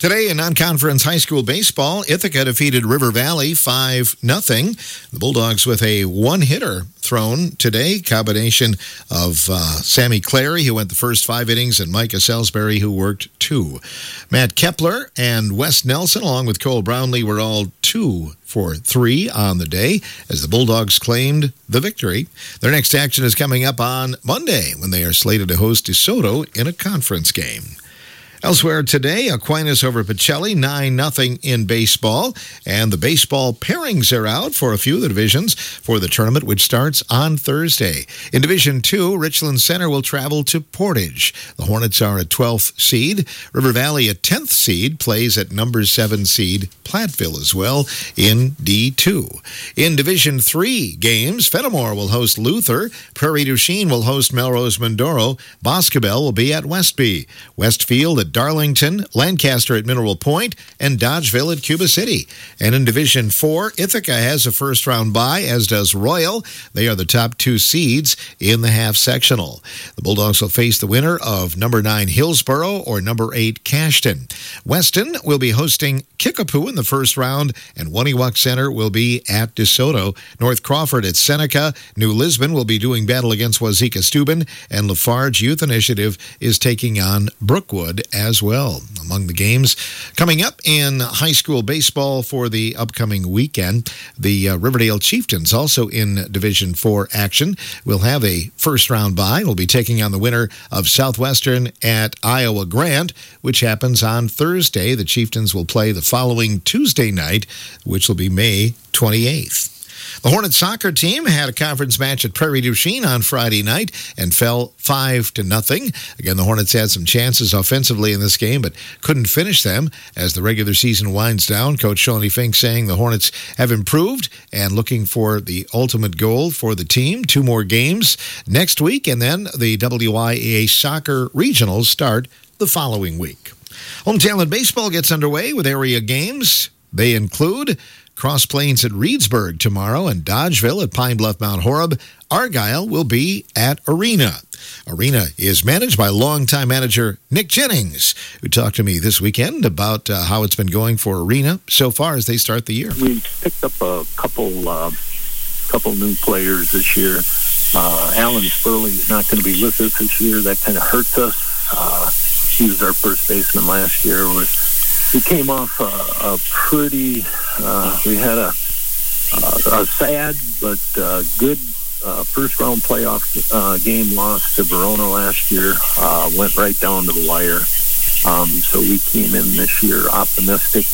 Today in non-conference high school baseball, Ithaca defeated River Valley 5-0. The Bulldogs with a one-hitter thrown today, combination of Sammy Clary, who went the first 5 innings, and Micah Salisbury, who worked 2. Matt Kepler and Wes Nelson, along with Cole Brownlee, were all 2 for 3 on the day as the Bulldogs claimed the victory. Their next action is coming up on Monday when they are slated to host DeSoto in a conference game. Elsewhere today, Aquinas over Pacelli, 9-0 in baseball. And the baseball pairings are out for a few of the divisions for the tournament, which starts on Thursday. In Division 2, Richland Center will travel to Portage. The Hornets are a 12th seed. River Valley, a 10th seed, plays at number 7 seed Platteville as well in D2. In Division 3 games, Fenimore will host Luther. Prairie du Chien will host Melrose Mindoro. Boscobel will be at Westby. Westfield at Darlington, Lancaster at Mineral Point, and Dodgeville at Cuba City. And in Division 4, Ithaca has a first-round bye, as does Royal. They are the top 2 seeds in the half-sectional. The Bulldogs will face the winner of number 9 Hillsboro or number 8 Cashton. Weston will be hosting Kickapoo in the first round, and Waniwak Center will be at DeSoto. North Crawford at Seneca. New Lisbon will be doing battle against Wazeeka-Steuben, and Lafarge Youth Initiative is taking on Brookwood as well. Among the games coming up in high school baseball for the upcoming weekend, the Riverdale Chieftains, also in Division 4 action, will have a first-round bye. Will be taking on the winner of Southwestern at Iowa Grant, which happens on Thursday. The Chieftains will play the following Tuesday night, which will be May 28th. The Hornets soccer team had a conference match at Prairie du Chien on Friday night and fell 5-0. Again, the Hornets had some chances offensively in this game, but couldn't finish them as the regular season winds down. Coach Shawnee Fink saying the Hornets have improved and looking for the ultimate goal for the team. 2 more games next week, and then the WIAA Soccer Regionals start the following week. Home Talent Baseball gets underway with area games. They include Cross Plains at Reedsburg tomorrow and Dodgeville at Pine Bluff Mount Horeb. Argyle will be at Arena. Arena is managed by longtime manager Nick Jennings, who talked to me this weekend about how it's been going for Arena so far as they start the year. We picked up a couple new players this year. Alan Spurley is not going to be with us this year. That kind of hurts us. He was our first baseman last year. We came off a pretty, we had a sad but good first-round playoff game loss to Verona last year. Went right down to the wire. So we came in this year optimistic.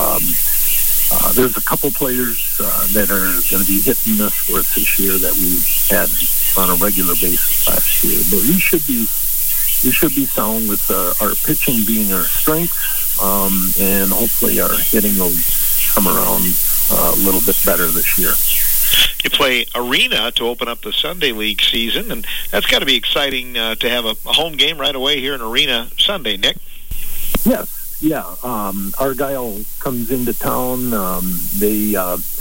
There's a couple players that are going to be hitting us for us this year that we had on a regular basis last year. But we should be sound with our pitching being our strength. And hopefully our hitting will come around a little bit better this year. You play Arena to open up the Sunday League season, and that's got to be exciting to have a home game right away here in Arena Sunday, Nick. Yes, yeah. Argyle comes into town. They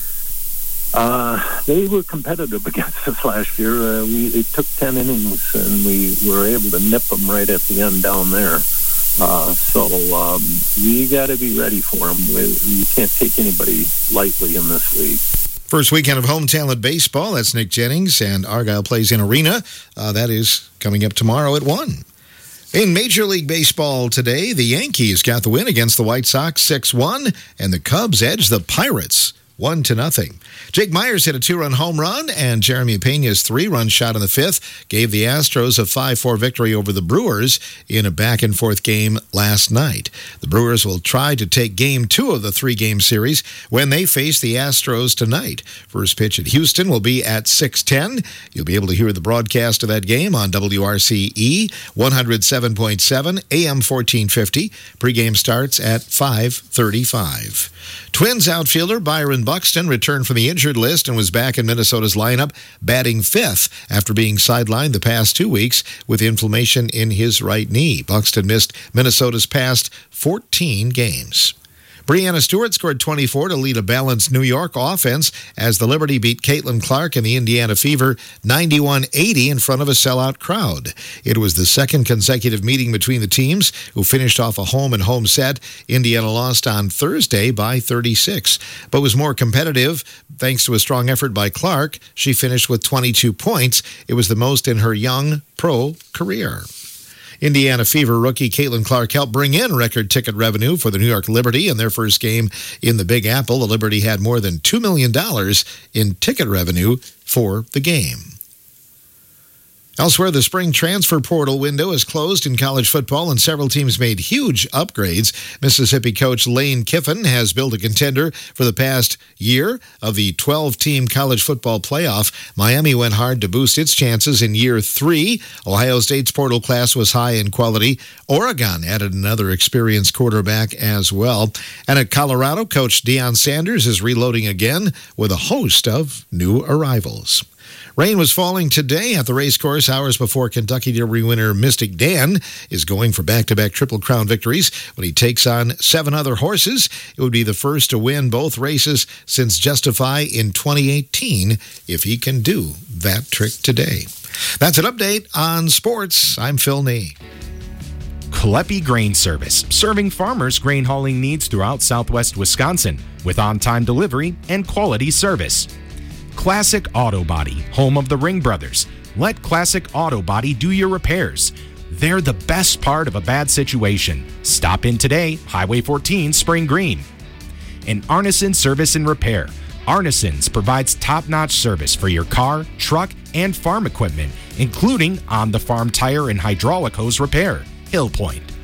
were competitive against us last year. It took 10 innings, and we were able to nip them right at the end down there. So we got to be ready for them. We can't take anybody lightly in this league. First weekend of Home Talent Baseball. That's Nick Jennings, and Argyle plays in Arena. That is coming up tomorrow at 1. In Major League Baseball today, the Yankees got the win against the White Sox 6-1, and the Cubs edged the Pirates 1-0. Jake Myers hit a 2-run home run, and Jeremy Pena's 3-run shot in the 5th gave the Astros a 5-4 victory over the Brewers in a back-and-forth game last night. The Brewers will try to take Game 2 of the 3-game series when they face the Astros tonight. First pitch at Houston will be at 6:10. You'll be able to hear the broadcast of that game on WRCE 107.7 AM 1450. Pre-game starts at 5:35. Twins outfielder Byron Buxton returned from the injured list and was back in Minnesota's lineup, batting 5th after being sidelined the past 2 weeks with inflammation in his right knee. Buxton missed Minnesota's past 14 games. Breanna Stewart scored 24 to lead a balanced New York offense as the Liberty beat Caitlin Clark and the Indiana Fever 91-80 in front of a sellout crowd. It was the second consecutive meeting between the teams, who finished off a home-and-home set. Indiana lost on Thursday by 36, but was more competitive thanks to a strong effort by Clark. She finished with 22 points. It was the most in her young pro career. Indiana Fever rookie Caitlin Clark helped bring in record ticket revenue for the New York Liberty in their first game in the Big Apple. The Liberty had more than $2 million in ticket revenue for the game. Elsewhere, the spring transfer portal window is closed in college football, and several teams made huge upgrades. Mississippi coach Lane Kiffin has built a contender for the past year of the 12-team college football playoff. Miami went hard to boost its chances in year 3. Ohio State's portal class was high in quality. Oregon added another experienced quarterback as well. And at Colorado, coach Deion Sanders is reloading again with a host of new arrivals. Rain was falling today at the racecourse hours before Kentucky Derby winner Mystic Dan is going for back-to-back Triple Crown victories when he takes on 7 other horses. It would be the first to win both races since Justify in 2018 if he can do that trick today. That's an update on sports. I'm Phil Nee. Kolepi Grain Service, serving farmers' grain hauling needs throughout southwest Wisconsin with on-time delivery and quality service. Classic Auto Body, home of the Ring Brothers. Let Classic Auto Body do your repairs. They're the best part of a bad situation. Stop in today, Highway 14, Spring Green. And Arneson Service and Repair. Arneson's provides top-notch service for your car, truck, and farm equipment, including on-the-farm tire and hydraulic hose repair. Hill Point.